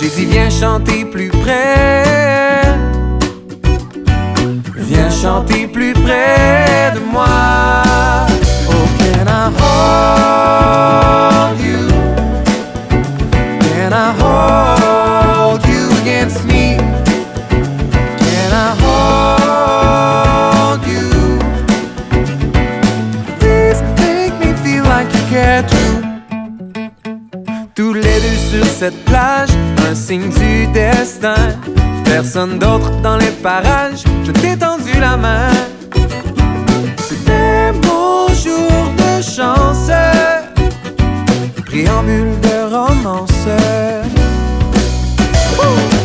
J'ai dit viens chanter plus près. Viens chanter plus près de moi. Oh, can I hold you? Can I hold you against me? Can I hold you? Please make me feel like you care too. Tous les deux sur cette plage, un signe du destin. Personne d'autre dans les parages, je t'ai tendu la main. C'était mon jour de chance, préambule de romance.